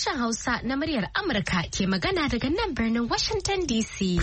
Sashen Hausa na muryar Amurka ke magana daga nan birnin Washington DC.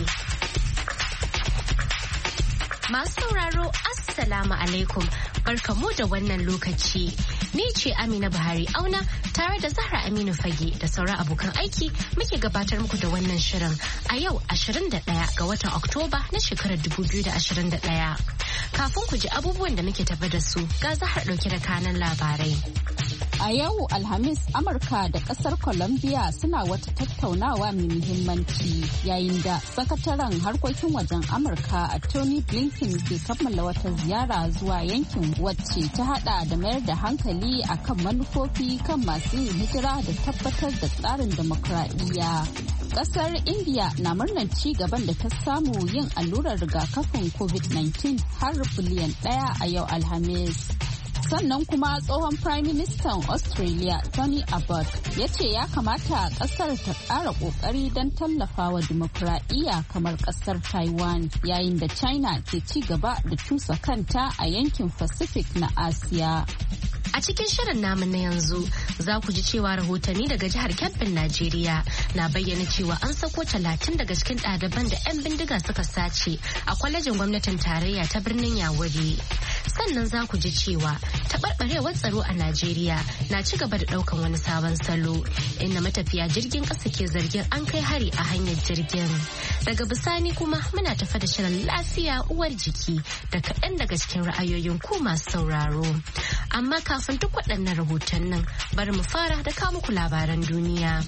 Masu sauraro, Assalamu alaikum, barkamu da wannan lokaci. Ni ce Amina Buhari Auna tare da Zahra Aminu Fage da sauran abokan aiki muke gabatar muku da wannan shirin a yau 21 ga watan Oktoba na shekarar 2021. Kafin ku ji abubuwan da muke tafi da su ga Zahra ɗauke da kanan labarai. A yau Alhamis, Amurka da kasar Colombia suna wata tattaunawa mai muhimmanci yayin da sakataren harkokin wajen Amurka a Tony Blinken ke kammala wata ziyara zuwa yankin wacce ta hada da mayar da hankali akan manufofi kan masu yin hijira da tabbatar da tsarin demokradiyya. Kasar India na murnar ci gaban da ta samu yin allurar rigakafin COVID-19 har biliyan 1 a yau Alhamis. Sannan kuma tsohon Prime Minister Australia Tony Abbott ya ce ya kamata kasar ta ƙara ƙoƙari don tallafawa dimokuraɗiyya kamar kasar Taiwan yayin da China ke ci gaba da cusa kanta a yankin Pacific na Asiya. A cikin shirin namu na yanzu za ku ji cewa rahotanni daga jihar Kebbin Najeriya na bayyana cewa an sako 30 daga cikin ɗaliban da 'yan bindiga suka sace a kwalejin gwamnatin tarayya ta birnin Yawuri. Sannan za ku ji cewa taɓarɓarewar tsaro a Najeriya na ci gaba da ɗaukan wani sabon salo inda matafiya jirgin ƙasa ke zargin an kai hari a hanyar jirgin. Daga bisani kuma muna tafa da shirin lafiya uwar jiki da kaɗan daga cikin ra'ayoyin ku masu sauraro. Amma kafin duk waɗannan rahoton nan bari mu fara da kawo muku labaran duniya.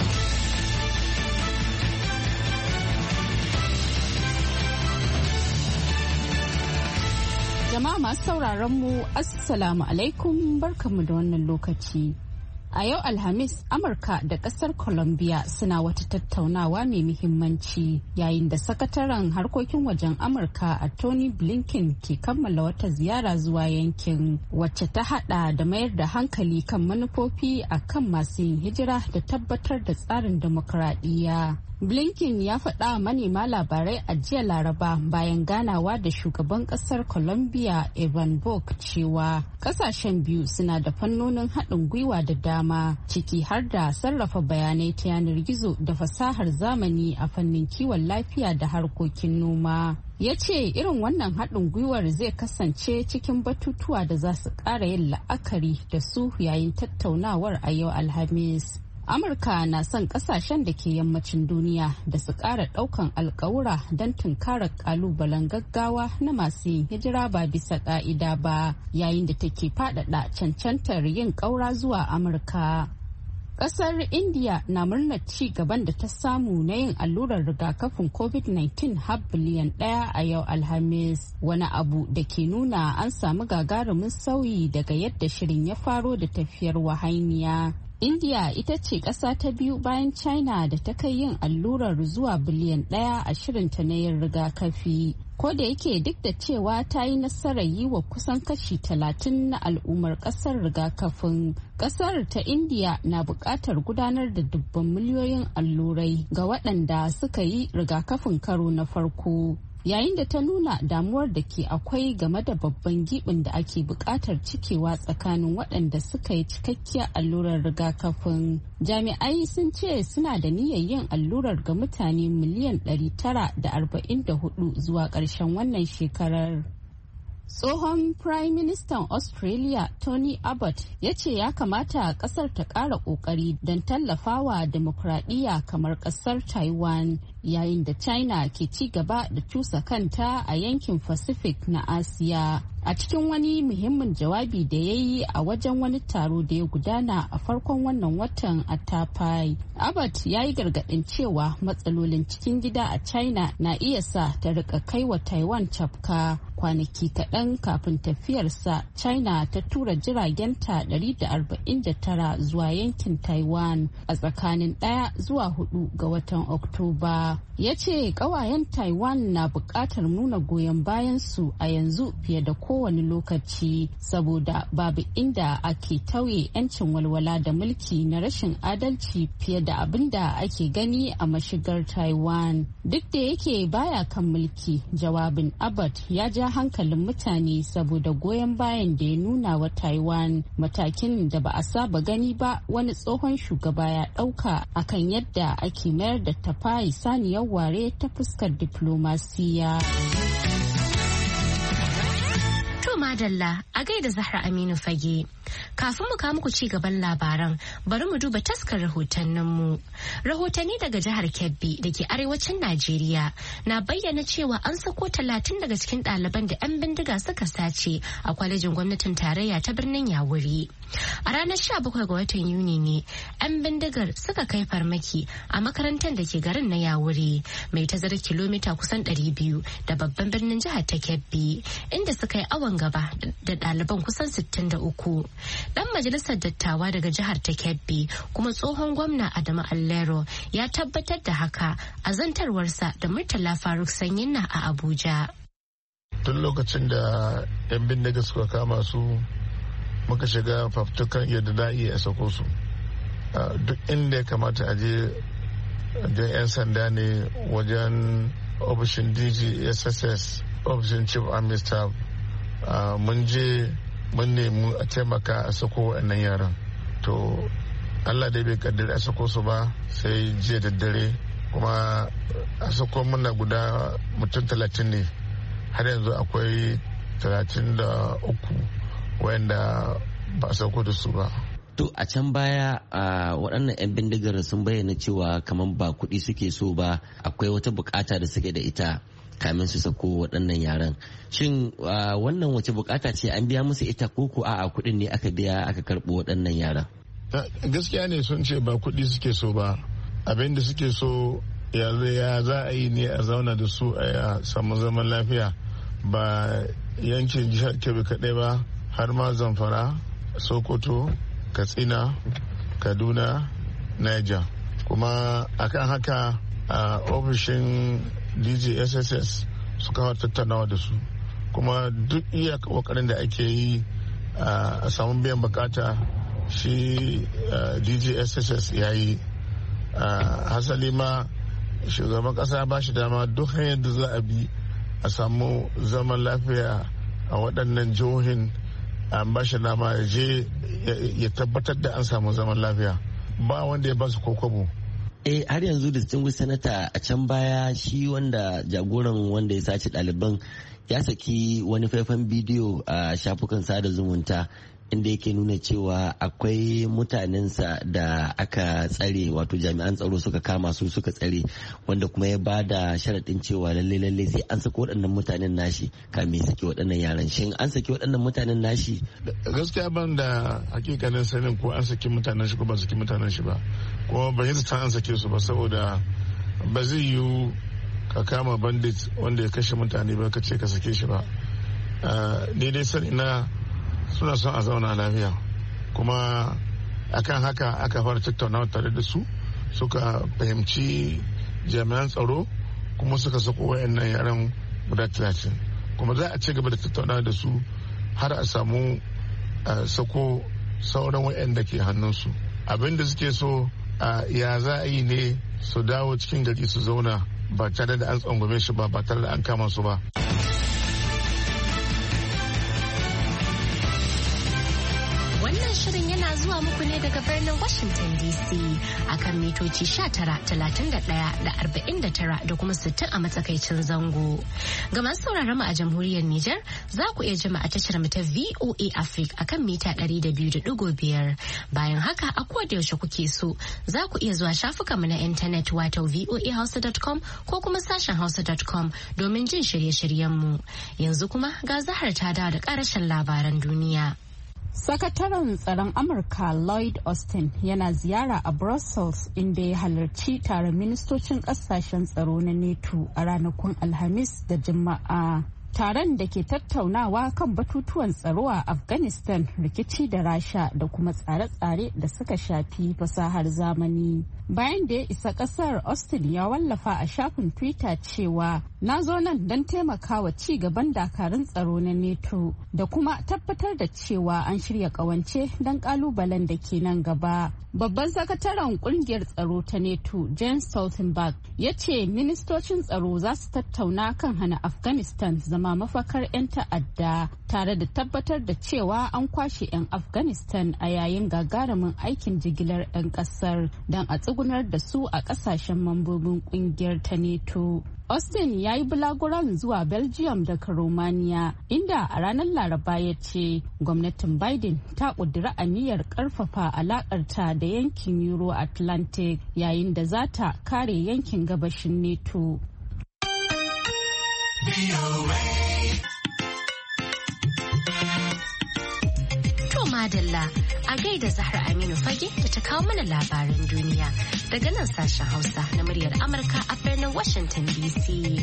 Jama'a masu sauraron mu Assalamu alaikum, barkanmu da wannan lokaci. A yau Alhamis, Amurka da kasar Colombia suna wata tattaunawa mai muhimmanci yayin da sakataren harkokin wajen Amurka a Tony Blinken ke kammala wata ziyara zuwa yankin wacce ta hada da mayar da hankali kan manufofi a kan masu yin hijira da tabbatar da tsarin demokradiyya. Blinken ya faɗa manema labarai a jiya Laraba bayan ganawa da shugaban ƙasar Colombia Evan Bok cewa ƙasashen biyu suna da fannonin haɗin gwiwa da dama ciki har da sarrafa bayanai ta yanar gizo da fasahar zamani a fannin kiwon lafiya da harkokin noma. Ya ce irin wannan haɗin gwiwar zai kasance cikin batutuwa da za su ƙara yin la'akari da su yayin tattaunawar a yau Alhamis. Amurka na son kasashen da ke yammacin duniya da su ƙara ɗaukan alkawura don tunkarar ƙalubalen gaggawa na masu yin hijira ba bisa ƙa'ida ba yayin da take faɗaɗa cancantar yin ƙaura zuwa Amurka. Ƙasar India na murnar ci gaban da ta samu na yin allurar rigakafin COVID-19 har biliyan 1 a yau Alhamis, wani abu da ke nuna an samu gagarumin sauyi daga yadda shirin ya faro da tafiyar wahainiya. India ita ce ƙasa ta biyu bayan China da ta kai yin allurar zuwa biliyan 1 a shirinta na yin rigakafi. Ko da yake duk da cewa ta yi nasarar yi wa kusan kashi 30 na al'ummar ƙasar rigakafin, ƙasar ta India na buƙatar gudanar da dubban miliyoyin allurai ga waɗanda suka yi rigakafin karo na farko. Yayin da ta nuna damuwar da ke akwai game da babban gibin da ake buƙatar cikewa tsakanin waɗanda suka yi cikakkiyar allurar rigakafin. Jami'ai sun ce suna da niyyar yin allurar ga mutane miliyan 944 zuwa ƙarshen wannan shekarar. Tsohon Prime Minister Australia Tony Abbott ya ce ya kamata kasar ta ƙara ƙoƙari don tallafawa demokradiyya kamar ƙasar Taiwan yayin da China ke ci gaba da cusa kanta a yankin Pacific na Asiya. A cikin wani muhimmin jawabi da ya yi a wajen wani taro da ya gudana a farkon wannan watan a Taipei, Abbott ya yi gargaɗin cewa matsalolin cikin gida a China na iya sa ta rika kai wa Taiwan cafka. Kwanaki kaɗan kafin tafiyarsa, China ta tura jiragenta 149 zuwa yankin Taiwan a tsakanin 1 zuwa 4 ga watan Oktoba. Amurka ya ce ƙawayen Taiwan na buƙatar nuna goyon bayansu a yanzu fiye da kowane lokaci saboda babu inda ake tauye 'yancin walwala da mulki na rashin adalci fiye da abin da ake gani a mashigar Taiwan. Duk da yake baya kan mulki, jawabin Abbott ya ja hankalin mutane saboda goyon bayan da ya nuna wa Taiwan, matakin da ba a saba gani ba wani tsohon shugaba ya ɗauka akan yadda ake mayar da Taipei saniyar ware ta fuskar diplomasiya. Madalla a gaida Zahra Aminu Fage. Kafin mu kawo muku ci gaban labaran, bari mu duba taskar rahotanninmu. Rahotanni daga jihar Kebbi da ke arewacin Najeriya na bayyana cewa an sako 30 daga cikin ɗaliban da 'yan bindiga suka sace a kwalejin gwamnatin tarayya ta birnin Yawuri. A ranar 17 ga watan Yuni ne 'yan bindigar suka kai farmaki a makarantar da ke garin na Yawuri mai tazarar kilomita kusan 200 da babban birnin jihar ta Kebbi, inda suka yi awon gaba da ɗaliban kusan 63. Dan majalisar dattawa daga jihar ta Kebbi kuma tsohon gwamna Adamu Allero ya tabbatar da haka a zantarwarsa da Murtala Faruk Sanyinna a Abuja. Tun lokacin da 'yan bindiga suka kama su muka shiga fafutukan yadda da iya sako su. Duk inda ya kamata a je 'yan sanda ne, wajen ofishin DG SSS, ofishin Chief Army Staff, mun je mun nemi a taimaka a sako wa'annan yaran. To Allah dai bai kaddara a sako su ba sai jiya da dare, kuma a sako muna guda mutum 30 ne, har yanzu akwai 33 wanda ba a sauko da su ba. To a can baya waɗannan 'yan bindigar sun bayyana cewa kamar ba kuɗi suke so ba, akwai wata bukata da suke da ita kamin su sako waɗannan yaran. Shin wannan wace bukata ce, an biya musu ita ko a kuɗin ne aka biya aka karɓo waɗannan yaran? Gaskiya ne sun ce ba kuɗi suke so ba, abin da suke so ya za a yi ne a zauna da su a samu zaman lafiya, ba yankin jihar Kebbi kaɗai ba, har ma Zamfara, Sokoto, Katsina, Kaduna, Niger. Kuma akan haka a ofishin DG SSS suka hawa tattaunawa da su, kuma duk iya kokarin da ake yi a samun biyan bukata shi DG SSS ya yi. Hasali ma shugaban kasa ba shi dama duk hanyar da za a bi a samu zaman lafiya a waɗannan jihohin, an ba shi dama ya je ya tabbatar da an samu zaman lafiya, ba wanda ya ba su kokobo. Har yanzu distinguished senator, a can baya shi wanda jagoran wanda ya sace ɗaliban ya saki wani faifan bidiyo a shafukan sada zumunta inda yake nuna cewa akwai mutanensa da aka tsare, wato jami'an tsaro suka kama su suka tsare, wanda kuma ya ba da sharaɗin cewa lalle sai an saki waɗannan mutanen nashi kamin saki waɗannan yaran. Shin an saki waɗannan mutanen nashi? Gaskiya ban da hakikanin sanin ko an saki mutanen shi ko ba saki mutanen shi ba, kuma ba yi an sake su ba, saboda ba zai yiwu ka kama bandit wanda ya kashe mutane ba ka ce ka sake shi ba. Ni dai sani na suna son a zauna lafiya, kuma akan haka aka fara tattaunawa tare da su, suka fahimci jami'an tsaro, kuma suka sako wayannan yaran guda 30, kuma za a ci gaba da tattaunawa da su har a samu sako sauran wayanda ke hannunsu. Abin da suke so ya za a yi ne su dawo cikin gari su zauna ba tare da an tsangwame shi ba tare da an kama su ba. Shirin yana zuwa muku ne daga birnin Washington DC akan mitoci 19,31,49 da kuma 60 a matsakaicin zango. Ga masu sauraron mu a jamhuriyar Nijar, za ku iya jima a tashar mu ta VOA Africa akan mita 200.5. Bayan haka a koda yaushe kuke so, za ku iya zuwa shafukan mu na intanet wato voahausa.com ko kuma sashen hausa.com domin jin shirye-shiryen mu. Yanzu kuma ga Zahar ta dawo da karashin labaran duniya. Sakataren tsaron Amurka Lloyd Austin yana ziyara a Brussels inda ya halarci taron ministocin kasashen tsaro na NATO a ranakun Alhamis da Juma'a. Taron da ke tattaunawa kan batutuwan tsaro a Afghanistan, rikici da Rasha da kuma tsare-tsare da suka shafi fasahar zamani. Bayan da ya isa kasar, Austin ya wallafa a shafin Twitter cewa na zo nan don taimakawa ci gaban dakarun tsaro na NATO da kuma tabbatar da cewa an shirya kawance don kalubalen da ke nan gaba. Babban sakataren kungiyar tsaro ta NATO, Jens Stoltenberg, ya ce ministocin tsaro za su tattauna kan hana Afghanistan zama mafakar 'yan ta'adda tare da tabbatar da cewa an kwashe 'yan Afghanistan a yayin gagarumin aikin jigilar 'yan kasar don a tsugunar da su a kasashen mambobin kungiyar ta NATO. Austin ya yi bulaguran zuwa Belgium daga Romania, inda a ranar Laraba ya ce gwamnatin Biden ta ƙudiri aniyar ƙarfafa alaƙarta da yankin Euro-Atlantic yayin da za ta kare yankin gabashin NATO. Madalla a gaida Zahra Aminu Fage da ta kawo mana labaran duniya daga nan sashen Hausa na muryar Amurka a birnin Washington DC.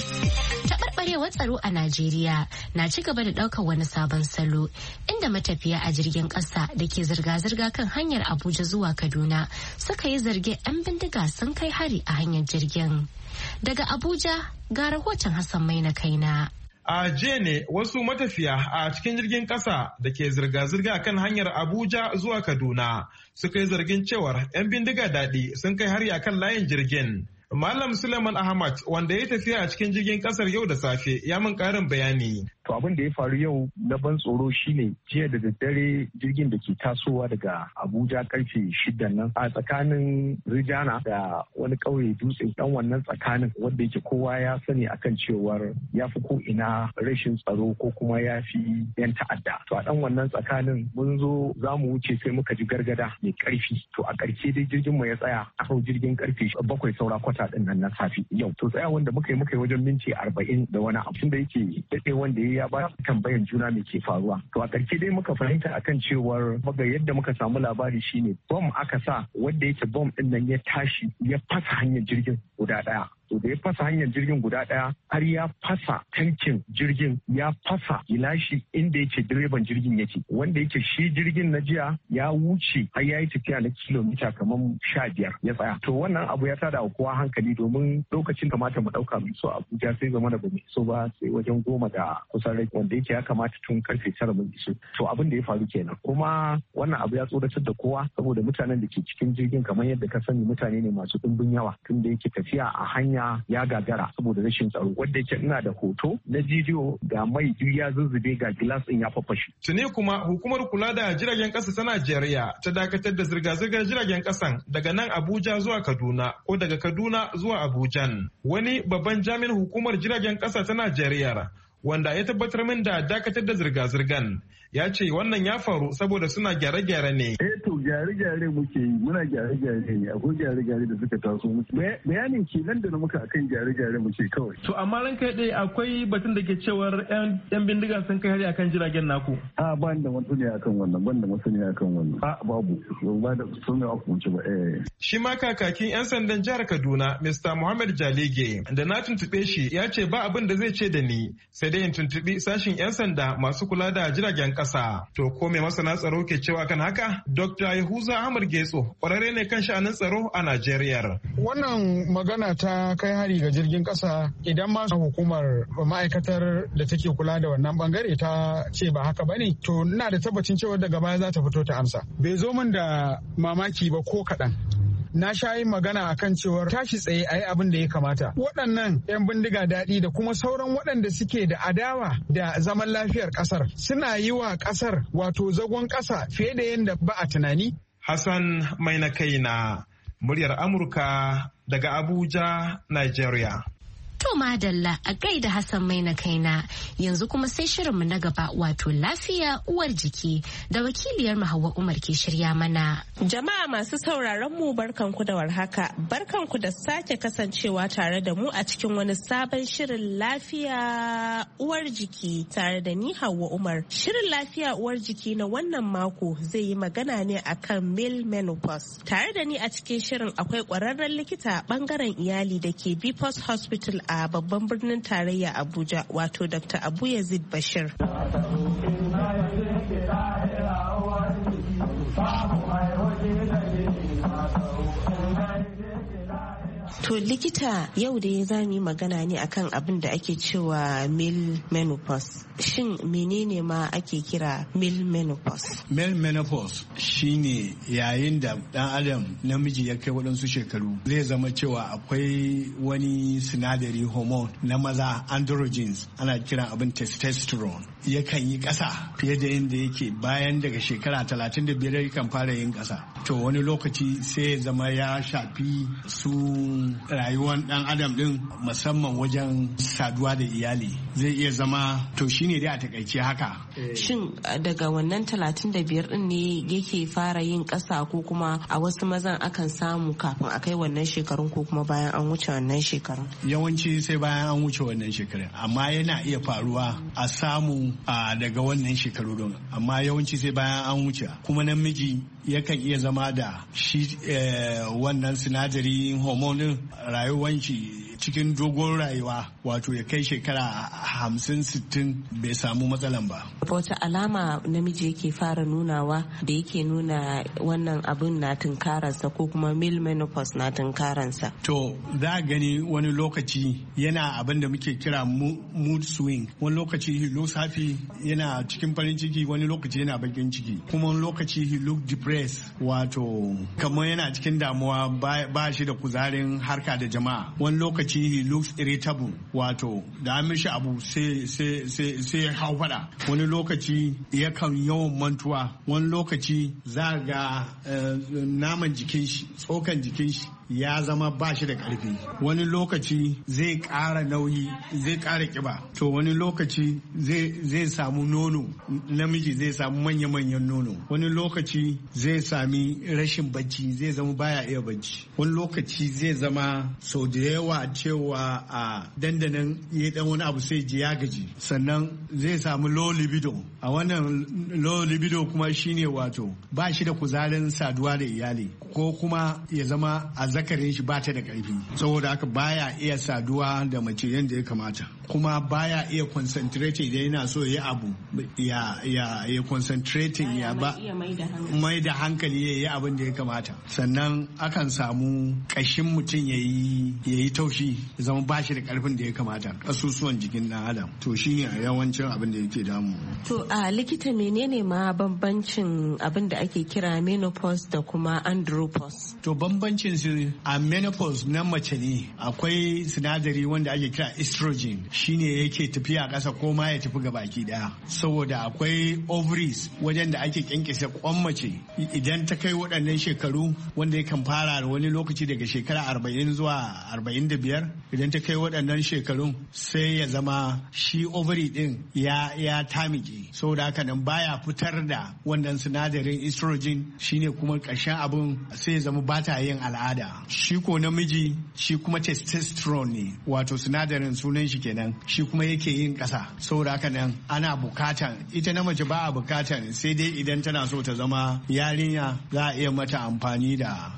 Taɓarɓarewar tsaro a Najeriya na ci gaba da ɗaukar wani sabon salo inda matafiya a jirgin ƙasa da ke zirga-zirga kan hanyar Abuja zuwa Kaduna suka yi zargin 'yan bindiga sun kai hari a hanyar jirgin. Daga Abuja ga rahoton Hassan Maina Kaina. A jiya ne wasu matafiya a cikin jirgin ƙasa da ke zirga-zirga kan hanyar Abuja zuwa Kaduna suka yi zargin cewar 'yan bindiga daɗi sun kai hari akan layin jirgin. Malam Suleiman Ahmad wanda ya tafiya a cikin jirgin ƙasar yau da safe ya min ƙarin bayani. To abin da ya faru yau na ban tsoro shine jiya da daddare jirgin da ke tasowa daga Abuja karfe 6 nan a tsakanin Rijana da wani ƙauye Dutse, dan wannan tsakanin wanda yake kowa ya sani akan cewar ya fi ko ina rashin tsaro ko kuma ya fi 'yan ta'adda. To a dan wannan tsakanin mun zo za mu wuce sai muka ji gargada mai ƙarfi. To a ƙarshe dai jirgin mu ya tsaya a hau jirgin karfe 7 saura kwata din nan na safe yau. To tsaya wanda muka yi wajen minti 40 da wani abu. Tunda yake daɗe wanda ya ba tambayan juna me ke faruwa. To a ƙarshe dai muka fahimta akan cewar maga yadda muka samu labari shine bom aka sa wanda yake bom din nan ya tashi ya fasa hanyar jirgin guda ɗaya. To da ya fasa hanyar jirgin guda ɗaya har ya fasa tankin jirgin ya fasa gilashi inda yake direban jirgin yake wanda yake shi jirgin na jiya ya wuce har ya yi tafiya na kilomita kamar 15 ya tsaya. To wannan abu ya tada wa kowa hankali domin lokacin kamata mu ɗauka mu iso Abuja sai zama da bamu iso ba sai wajen 10 da kusan rai wanda yake ya kamata tun karfe 9 mun iso. To abin da ya faru kenan kuma wannan abu ya tsoratar da kowa saboda mutanen da ke cikin jirgin kamar yadda ka sani mutane ne masu ɗumbin yawa tun da yake tafiya a hanya ya gagara saboda rashin tsaro wanda yake ina da hoto na bidiyo ga mai ya zuzzube ga gilas din ya fafashe. Tuni kuma hukumar kula da jiragen kasa ta Najeriya ta dakatar da zirga-zirgar jiragen kasan daga nan Abuja zuwa Kaduna ko daga Kaduna zuwa Abujan. Wani babban jami'in hukumar jiragen kasa ta Najeriya wanda ya tabbatar min da dakatar da zirga-zirgan ya ce wannan ya faru saboda suna gyare-gyare ne. To gyare-gyare muke yi muna gyare-gyare ne akwai gyare-gyare da suka taso muke. Bayanin ke nan da muka akan gyare-gyare muke kawai. To amma ran kai dai akwai batun da ke cewar yan bindiga sun kai hari akan jiragen naku. Ba da masaniya akan wannan ban da masaniya akan wannan. Babu ba da sunan hukunci ba. Shi ma kakakin 'yan sandan jihar Kaduna Mr. Muhammad Jalige da na tuntube shi ya ce ba abin da zai ce da ni sai dai in tuntubi sashin 'yan sanda masu kula da jiragen kasa. To ko mai masana tsaro ke cewa kan haka? Dr. Yahuza Ahmad Getso kwararre ne kan sha'anin tsaro a Najeriya. Wannan magana ta kai hari ga jirgin kasa idan ma hukumar ma'aikatar da take kula da wannan bangare ta ce ba haka bane to ina da tabbacin cewa daga baya za ta fito ta amsa. Bai zo min da mamaki ba ko kaɗan. Na sha yin magana akan cewar tashi tsaye a yi abin da ya kamata. Waɗannan 'yan bindiga daɗi da kuma sauran waɗanda suke da adawa da zaman lafiyar ƙasar suna yi wa ƙasar wato zagon ƙasa fiye da yadda ba a tunani. Hassan mai na kai na muryar Amurka daga Abuja, Nigeria. To madalla a gaida Hassan mai na kaina yanzu kuma sai shirinmu na gaba wato lafiya uwar jiki da wakiliyar Hauwa Umar ke shirya mana. Jama'a masu sauraron mu barkanku da warhaka, barkanku da sake kasancewa tare da mu a cikin wani sabon shirin lafiya uwar jiki tare da ni Hauwa Umar. Shirin lafiya uwar jiki na wannan mako zai yi magana ne akan male menopause. Tare da ni a cikin shirin akwai kwararren likita a bangaren iyali da ke Bipos Hospital a babban birnin tarayya Abuja wato Dr. Abu Yazid Bashir. To likita, yau da ya zami magana ne akan abin da ake cewa male menopause. Shin menene ma ake kira male menopause? Male menopause shine yayin da dan adam namiji ya kai waɗansu shekaru zai zama cewa akwai wani sinadari hormone na maza androgens, ana kiran abin testosterone, yakan yi ƙasa fiye da yadda yake bayan daga shekara 35 yakan fara yin ƙasa. To wani lokaci sai ya zama ya shafi su rayuwar dan adam din, musamman wajen saduwa da iyali. Zai iya zama to shine dai a takaice haka. Shin daga wannan 35 din ne yake fara yin ƙasa, ko kuma a wasu mazan akan samu kafin a kai wannan shekarun, ko kuma bayan an wuce wannan shekarun? Yawanci sai bayan an wuce wannan shekarun, amma yana iya faruwa a samu daga wannan shekaru din, amma yawanci sai bayan an wuce. Kuma namiji yakan iya zama da shi wannan sinadarin hormone rayuwanci cikin dogon rayuwa, wato ya kai shekara 50-60 bai samu matsalan ba. Wata alama namiji yake fara nunawa da yake nuna wannan abin na tunkaransa, ko kuma male menopause na tunkaransa? To za a gani wani lokaci yana abin da muke kira mood swing. Wani lokaci he looks happy, yana cikin farin ciki, wani lokaci yana bakin ciki, kuma wani lokaci he look depressed, wato kamar yana cikin damuwa, ba shi da kuzarin harka da jama'a. Wani lokaci he looks irritable, wato da an mishi abu sai hau fada. Wani lokaci yakan yawan mantuwa. Wani lokaci za ga naman jikin shi, tsokan jikin shi ya zama ba shi da ƙarfi. Wani lokaci zai ƙara nauyi, zai ƙara ƙiba. To wani lokaci zai samu nono, namiji zai samu manya-manyan nono. Wani lokaci zai sami rashin bacci, zai zama baya iya bacci. Wani lokaci zai zama sau da yawa cewa a dandanan ya dan wani abu sai ji ya gaji. Sannan zai samu low libido. A wannan low libido kuma shine wato ba shi da kuzarin saduwa da iyali, ko kuma ya zama a zakarin shi ba ta da ƙarfi, saboda haka baya iya saduwa da mace yadda ya kamata, kuma baya iya concentrate idan yana so ya abu ya concentrating, ya ba mai da hankali ya yi abin da ya kamata. Sannan akan samu ƙashin mutum ya yi taushi, ya zama ba shi da ƙarfin da ya kamata, ƙasusuwan jikin ɗan adam. To shine a yawancin abin da yake damu. To a likita, menene ma bambancin abin da ake kira menopause da kuma andropause? To bambancin su, a menopause na mace ne akwai sinadari wanda ake kira estrogen, shine yake tafiya ƙasa ko ma ya tafi gabaki daya, saboda akwai ovaries wajen da ake kyankyasa kwan mace. Idan ta kai waɗannan shekaru, wanda yakan fara da wani lokaci daga shekara 40 zuwa 45, idan ta kai waɗannan shekarun sai ya zama shi ovary din ya tamike, saboda haka nan baya fitar da wannan sinadarin estrogen, shine kuma ƙarshen abin sai ya zama ba ta yin al'ada. Shi ko namiji shi kuma testosterone ne, wato sinadarin sunan shi kenan, shi kuma yake yin ƙasa. Saboda haka nan ana bukatan, ita na mace ba a bukatan, sai dai idan tana so ta zama yarinya za a iya mata amfani da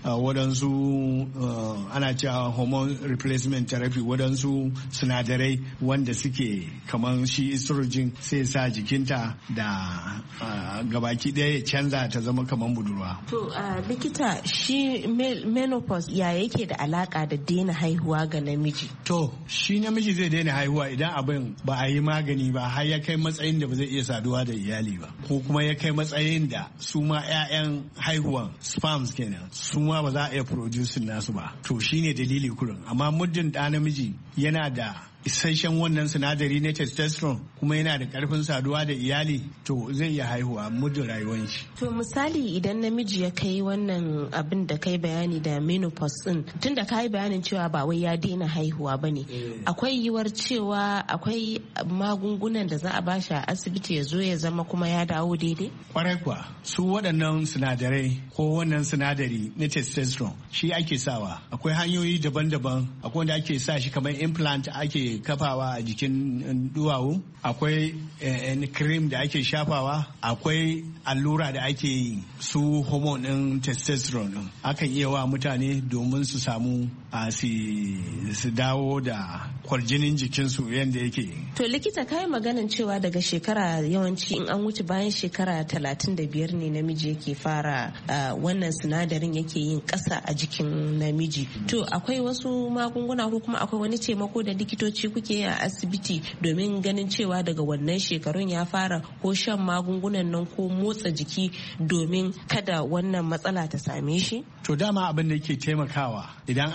waɗansu ana cewa hormone replacement therapy, waɗansu sinadarai wanda suke kamar shi estrogen sai sa jikinta da gabaki ɗaya ya canza ta zama kamar budurwa. To likita, shi menopause ya yake da alaka da daina haihuwa ga namiji? To shi namiji zai daina haihuwa idan abin ba a yi magani ba, har ya kai matsayin da ba zai iya saduwa da iyali ba, ko kuma ya kai matsayin da su ma 'ya'yan haihuwan sperms kenan su ma ba za a iya producing nasu ba. To shine dalili kurin. Amma muddin ɗa namiji yana da isasshen wannan sinadari na testosterone kuma yana da karfin saduwa da iyali, to zai iya haihuwa muddin rayuwar shi. To misali, idan namiji ya kai wannan abin da kai bayani da menopause din, tunda kai bayanin cewa ba wai ya daina haihuwa bane, akwai yiwuwar cewa akwai magungunan da za a bashi a asibiti ya zo ya zama kuma ya dawo daidai? Kwarai kuwa, su waɗannan sinadarai ko wannan sinadari na testosterone shi ake sawa. Akwai hanyoyi daban-daban, akwai wanda ake sa shi kamar implant ake ake kafawa a jikin duwawu, akwai cream da ake shafawa, akwai allura da ake yi su hormone ɗin testosterone ɗin akan iya wa mutane domin su samu su dawo da kwarjinin jikinsu yadda yake. To likita kayi maganin cewa daga shekara yawanci in an wuce bayan shekara 35 ne namiji yake fara wannan sinadarin yake yin ƙasa a jikin namiji. To akwai wasu magunguna ko kuma akwai wani taimako da likitoci kuke yi a asibiti domin ganin cewa daga wannan shekarun ya fara ko shan magungunan nan ko motsa jiki domin kada wannan matsala ta same shi? To dama abin da yake taimakawa idan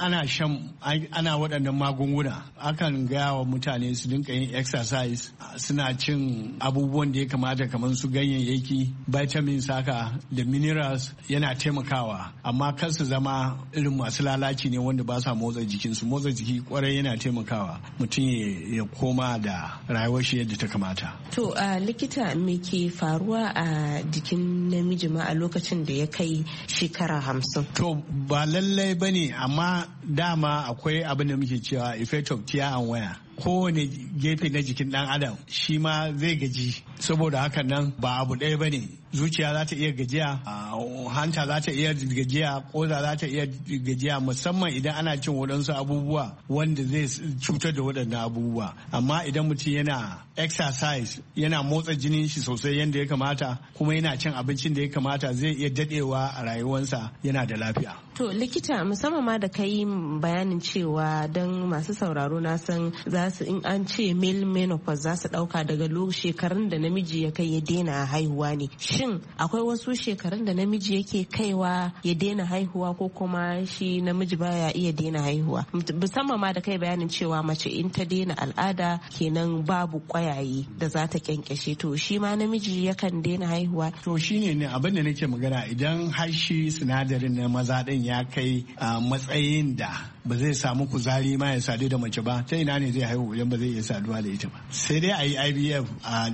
ana waɗannan magunguna akan gaya wa mutane su dinka yin exercise, suna cin abubuwan da ya kamata kamar su ganyayyaki, vitamins haka da minerals yana taimakawa, amma kar su zama irin masu lalaci ne wanda ba sa motsa jikinsu. Motsa jiki kwarai yana taimakawa mutum ya koma da rayuwar shi yadda ta kamata. To likita me ke faruwa a jikin namiji ma a lokacin da ya kai shekara 50? To ba lallai bane, amma dama akwai abin da muke cewa effect of tear and wear. Kowane gefe na jikin dan adam shi ma zai gaji, saboda haka nan ba abu ɗaya bane. Zuciya za ta iya gajiya, hanta za ta iya gajiya, koza za ta iya gajiya, musamman idan ana cin waɗansu abubuwa wanda zai cutar da waɗannan abubuwa. Amma idan mutum yana exercise, yana motsa jinin shi sosai yadda ya kamata, kuma yana cin abincin da ya kamata, zai iya daɗewa a rayuwarsa yana da lafiya. To likita, musamman ma da kai bayanin cewa don masu sauraro na san za su, in an ce male menopause za su ɗauka daga shekarun da namiji ya kai ya daina haihuwa ne. Shin akwai wasu shekarun da namiji yake kaiwa ya daina haihuwa ko kuma shi namiji baya iya daina haihuwa? Musamman ma da kai bayanin cewa mace in ta daina al'ada kenan babu kwayaye da za ta kyankyashe, to shi ma namiji yakan daina haihuwa? To shine ne abin da nake magana, idan har shi sinadarin na maza din ya kai matsayin da ba zai samu kuzari ma ya sadu da mace ba, ta ina ne zai haihu idan ba zai iya saduwa da ita ba? Sai dai a yi IVF, a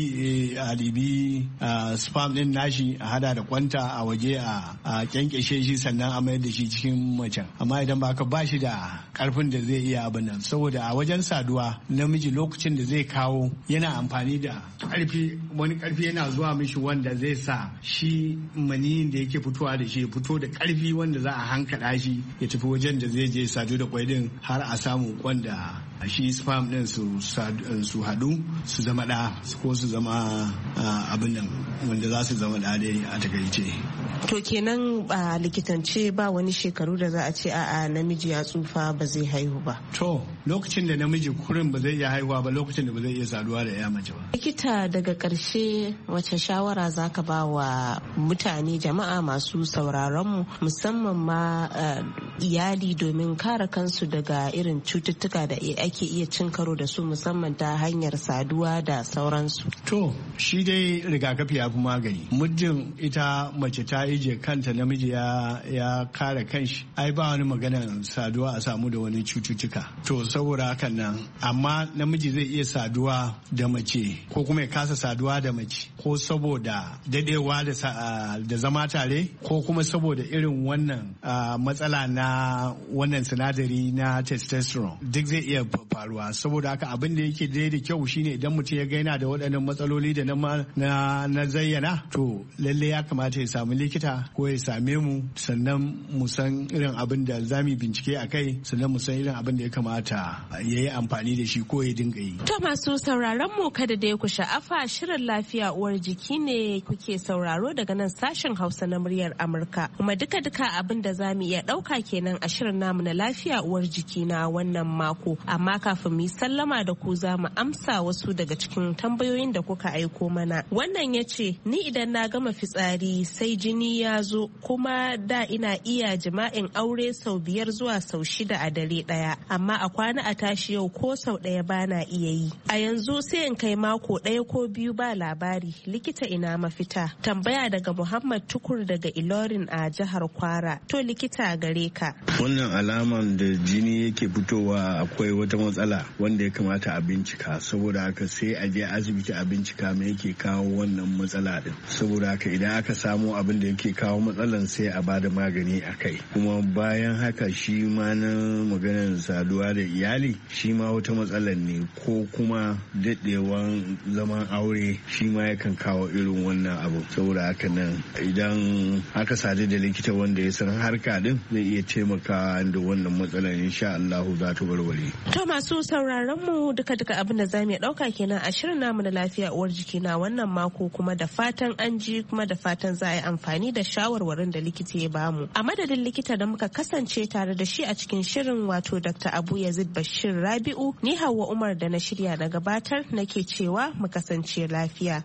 libi sperm din nashi a hada da kwanta a waje a kyankyashe shi sannan a mayar da shi cikin macen. Amma idan ba ka ba shi da karfin da zai iya abin nan, saboda a wajen saduwa namiji lokacin da zai kawo yana amfani da karfi, wani karfi yana zuwa mishi wanda zai sa shi maniyin da yake fitowa da shi ya fito da karfi wanda za a hankala shi ya tafi wajen da zai je sadu da kwai din har a samu wanda shi sperm din su hadu su zama da ko su zama abin nan wanda za su zama da dai a takaice. To kenan a likitance ba wani shekaru da za a ce a'a namiji ya tsufa ba zai haihu ba? To lokacin da namiji kurin ba zai iya haihuwa ba, lokacin da ba zai iya saduwa da ya mace ba. Likita, daga karshe wace shawara za ka ba wa mutane, jama'a masu sauraron mu, musamman ma iyali, domin kare kansu daga irin cututtuka da ake iya cin karo da su musamman ta hanyar saduwa da sauransu? To shi dai rigakafi ya fi magani. Muddin ita mace ta ije kanta, namiji ya kare kanshi, ai ba wani maganar saduwa a samu da wani cututtuka. To saboda hakan nan, amma namiji zai iya saduwa da mace ko kuma ya kasa saduwa da mace, ko saboda dadewa da zama tare, ko kuma saboda irin wannan matsala na wannan sinadari na testosterone, duk zai iya faruwa. Saboda haka abin da yake da kyau shine idan mutum ya gaina da waɗannan matsaloli da na zayyana, to lalle ya kamata ya samu likita ko ya same mu, sannan mu san irin abin da za mu bincike a kai, sannan mu san irin abin da ya kamata ya yi amfani da shi ko ya dinga yi. To masu sauraron mu, kada da ku sha'afa, shirin lafiya uwar jiki ne kuke sauraro daga nan sashen Hausa na muryar Amurka, kuma duka abin da za mu iya ɗauka kenan a shirin namu na lafiya uwar jiki na wannan mako. Amma kafin mu yi sallama da ku, za mu amsa wasu daga cikin tambayoyin da kuka aiko mana. Wannan ya ce, ni idan na gama fitsari sai jini ya zo, kuma da ina iya jima'in aure sau 5 zuwa sau 6 a dare ɗaya, amma a kwana a tashi yau ko sau 1 bana iya yi. A yanzu sai in kai mako 1 ko 2 ba labari. Likita, ina mafita? Tambaya daga Muhammad Tukur daga Ilorin a jihar Kwara. To likita, gare ka. haka. Wannan alaman da jini yake fitowa akwai wata matsala wanda ya kamata a bincika, saboda haka sai a je asibiti a bincika me yake kawo wannan matsala din. Saboda haka idan aka samu abin da yake kawo matsalan sai a bada magani a kai. Kuma bayan haka shi ma na maganar saduwa da iyali shi ma wata matsalar ne, ko kuma daɗewan zaman aure shi ma yakan kawo irin wannan abu. Saboda haka nan idan aka sadu da likita wanda ya san harka din zai iya taimakawa da wannan matsalar, insha Allah za ta warware. To masu sauraron mu duka abin da zamu dauka kenan a shirin namu na lafiya uwar jiki na wannan mako, kuma da fatan an ji, kuma da fatan za a yi amfani da shawarwarin da likita ya bamu. A madadin likita da muka kasance tare da shi a cikin shirin, wato Dr. Abu Yazid Bashir Rabi'u, ni Hauwa Umar da na shirya na gabatar nake cewa mu kasance lafiya.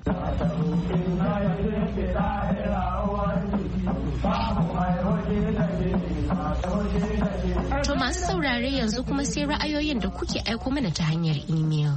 To masu saurare yanzu kuma sai ra'ayoyin da kuke aiko mana ta hanyar imel.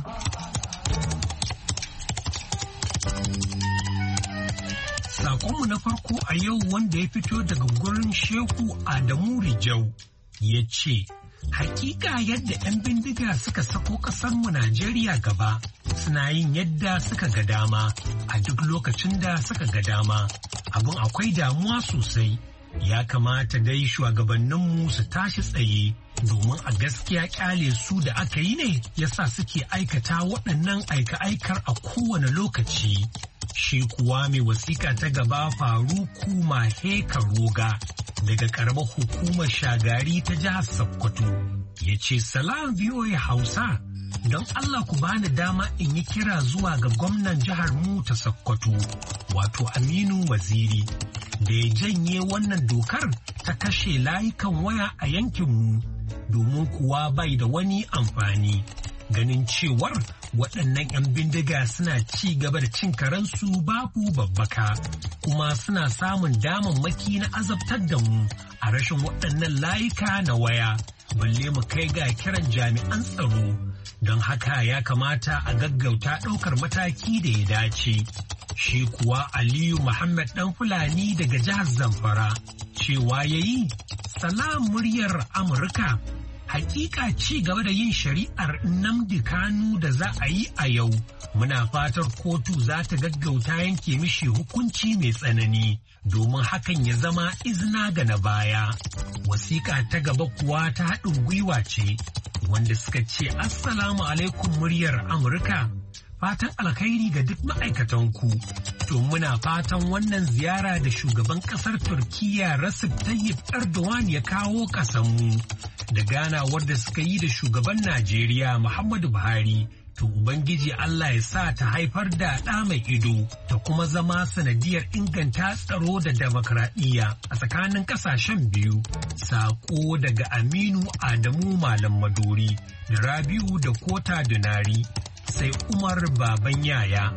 Sakonmu na farko a yau wanda ya fito daga gurin Shehu Adamu Rijau ya ce, hakika yadda 'yan bindiga suka sako ƙasarmu Najeriya gaba suna yin yadda suka ga dama a duk lokacin da suka ga dama. Abin akwai damuwa sosai. Ya kamata dai shugabanninmu su tashi tsaye, domin a gaskiya kyale su da aka yi ne yasa suke aikata waɗannan aika-aikar a kowane lokaci. Shi kuwa mai wasiƙa ta gaba Faruku Maheka Roga daga ƙaramar hukumar Shagari ta jihar Sokoto ya ce, salam VOA Hausa, don Allah ku bani dama in yi kira zuwa ga gwamnan jihar mu ta Sokoto, wato Aminu Waziri, da ya janye wannan dokar ta kashe layukan waya a yankinmu, domin kuwa bai da wani amfani. Ganin cewar waɗannan 'yan bindiga suna ci gaba da cin karensu babu babbaka, kuma suna samun damammaki na azabtar da mu a rashin waɗannan layuka na waya, balle mu kai ga kiran jami'an tsaro. Don haka ya kamata a gaggauta ɗaukar mataki da ya dace. Shi kuwa Aliyu Muhammad ɗan Fulani daga jihar Zamfara cewa ya yi, salam muryar Amurka. Hakika ci gaba da yin shari'ar Nnamdi Kanu da za a yi a yau, muna fatar kotu za ta gaggauta yanke mishi hukunci mai tsanani, domin hakan ya zama izina ga na baya. Wasiƙa ta gaba kuwa ta haɗin gwiwa ce, wanda suka ce, Assalamu alaikum muryar Amurka. Fatan alkhairi ga duk ma'aikatanku, to muna fatan wannan ziyara da shugaban ƙasar Turkiyya Recep Tayyip Erdogan ya kawo ƙasanmu, da ganawar da suka yi da shugaban Najeriya Muhammadu Buhari, to Ubangiji Allah ya sa ta haifar da ɗa mai ido, ta kuma zama sanadiyar inganta tsaro da demokradiyya a tsakanin ƙasashen biyu. Saƙo daga Aminu Adamu Malam Madori da Rabiu da Kota Dunari. Sai Umar Baban Yaya.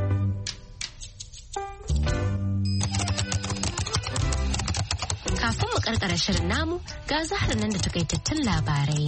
Kafin mu karkara shirin namu ga Zahra nan da takaitattun labarai.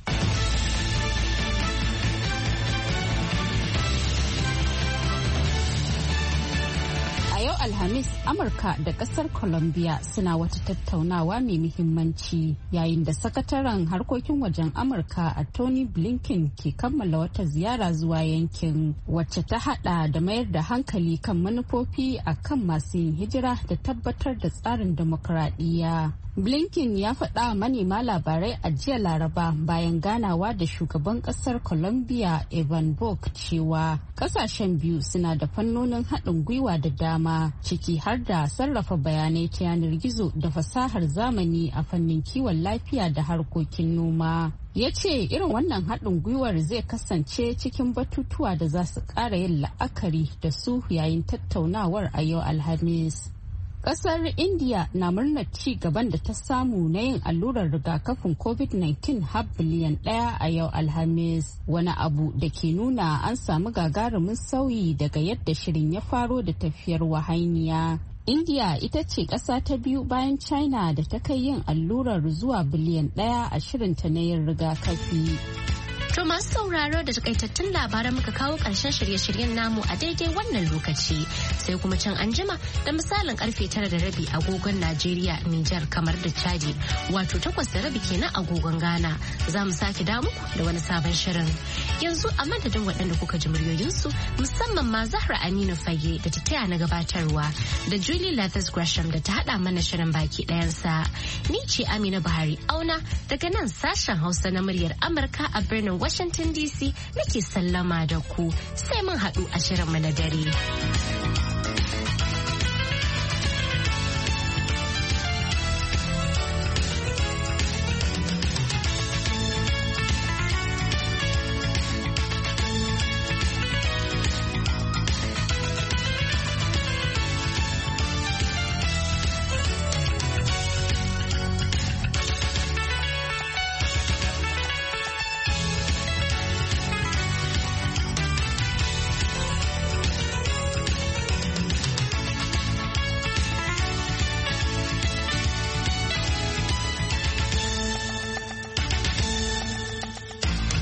A yau Alhamis, Amurka da kasar Colombia suna wata tattaunawa mai muhimmanci yayin da sakataren harkokin wajen Amurka a Tony Blinken ke kammala wata ziyara zuwa yankin, wacce ta hada da mayar da hankali kan manufofi a kan masu yin hijira da tabbatar da tsarin demokradiyya. Blinken ya faɗa manema labarai a jiya Laraba bayan ganawa da shugaban ƙasar Colombia Evan Bok cewa ƙasashen biyu suna da fannonin haɗin gwiwa da dama, ciki har da sarrafa bayanai ta yanar gizo da fasahar zamani a fannin kiwon lafiya da harkokin noma. Ya ce irin wannan haɗin gwiwar zai kasance cikin batutuwa da za su ƙara yin la'akari da su yayin tattaunawar a yau Alhamis. Kasar India na murnar ci gaban da ta samu na yin allurar rigakafin COVID-19 har biliyan 1 a yau Alhamis, wani abu da ke nuna an samu gagarumin sauyi daga yadda shirin ya faro da tafiyar wahainiya. India ita ce ƙasa ta biyu bayan China da ta kai yin allurar zuwa biliyan 1 a shirinta na yin rigakafi. To masu sauraro da takaitattun labaran muka kawo ƙarshen shirye-shiryen namu a daidai wannan lokaci. Sai kuma can anjima da misalin karfe 9:30 agogon Najeriya, Nijar, kamar da Chadi. Wato 8:30 kenan agogon Ghana. Za mu sake dawo muku da wani sabon shirin. Yanzu a madadin waɗanda kuka ji muryoyinsu musamman ma Zahra Aminu Fage da ta taya na gabatarwa da Julie Lathis Gresham da ta haɗa mana shirin baki ɗayansa. Ni ce Amina Buhari Auna daga nan sashen Hausa na muryar Amurka a birnin Washington DC nake sallama da ku sai mun haɗu a shirinmu na dare.